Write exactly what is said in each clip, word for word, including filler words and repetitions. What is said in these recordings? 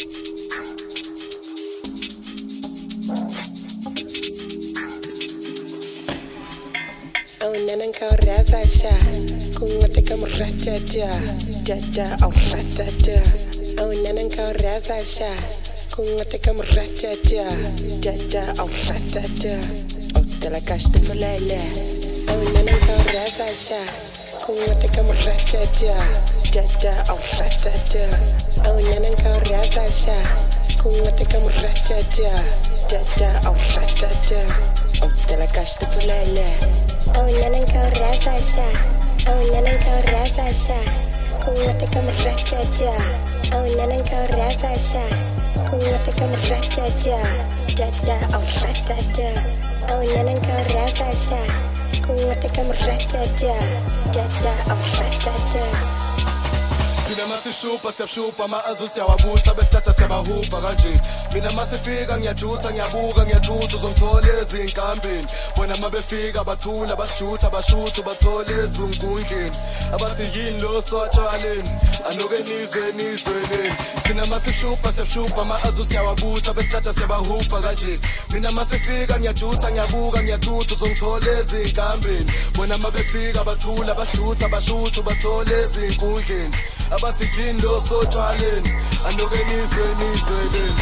Ravasha, Kungataka Ratata, Dada of Ratata, oh Nananka Ravasha, Kungataka Ratata, Dada of Ratata, oh Telacasta Falele, oh Nananka Ravasha, Kungataka Ratata, Dada of Ratata, oh Nananka Ravasha, Kungataka Ratata, Dada of Ratata, oh Telacasta Falele. Oh Nananka Ravasha, oh Nananka Ravasha, Kungataka Ratata, oh Nananka Ravasha, Kungataka Ratata, Dada of Ratata, oh Nananka Ravasha, Kungataka Ratata, Dada of Ratata. Mina masishupa siyashupa maazu siyawabuta betata siyabahupa kanje mina masifika ngiyajutha ngiyabuka ngiyathuthwa uzongithola ezinkambeni bona mabefika bathula bajutha bashutha bathole ezinkundleni abathi yini lo sotshwaleni anoke nizwe nizweleni thina masishupa siyashupa maazu siyawabuta betata siyabahupa kanje mina masifika ngiyajutha ngiyabuka ngiyathuthwa uzongithola ezinkambeni bona mabefika bathula bajutha bashutha bathole ezinkundleni abathi yini lo sotshwaleni anoke nizwe nizweleni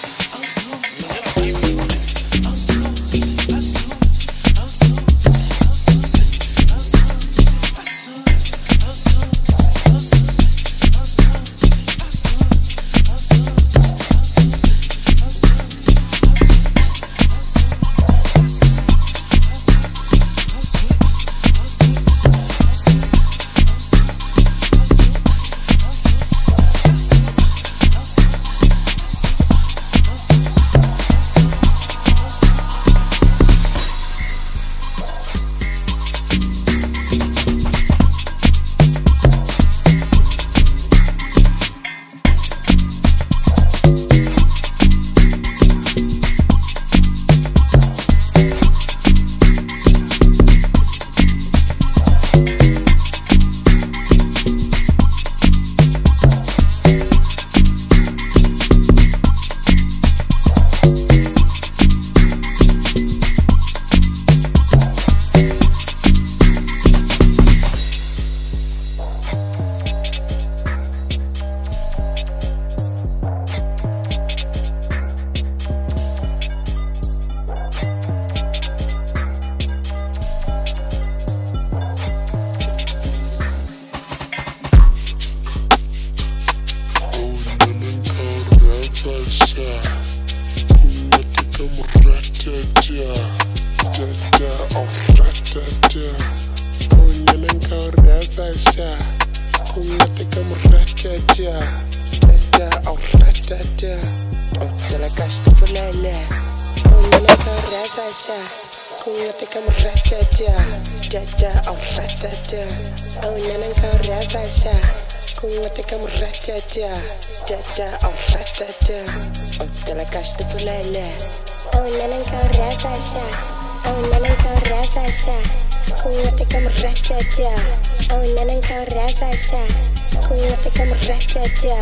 Dada of Ratata, oh Telacasta Falele. Oh Nananka Ravasha, oh Nananka Ravasha, Kungataka Ratata, oh Nananka Ravasha, Kungataka Ratata,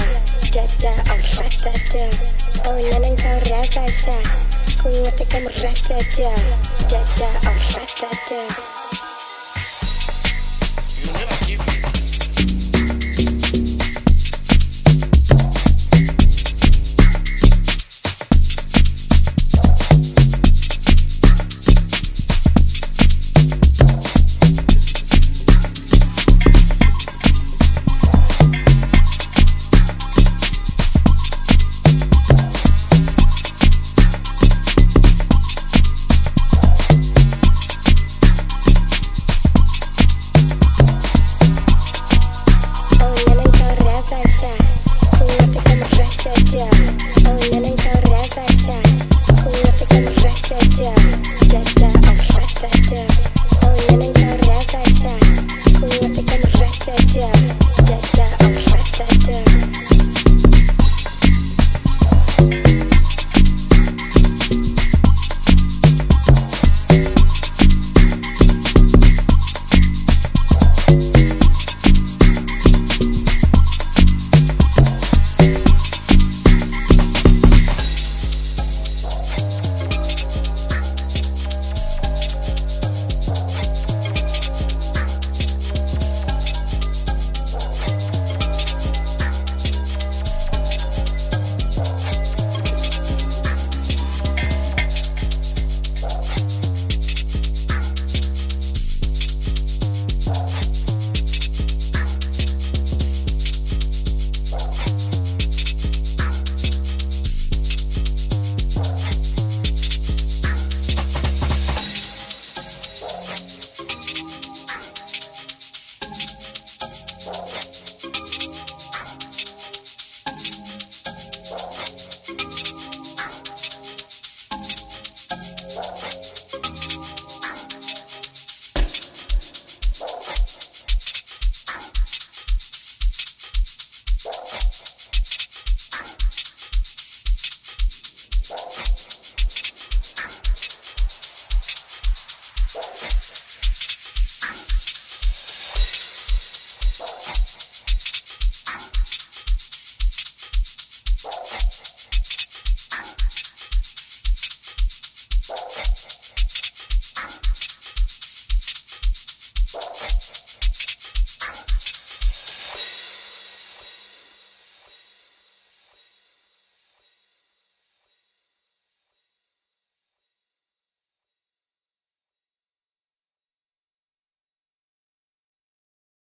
Dada of Ratata, oh Nananka Ravasha, Kungataka Ratata, Dada of Ratata. You never give me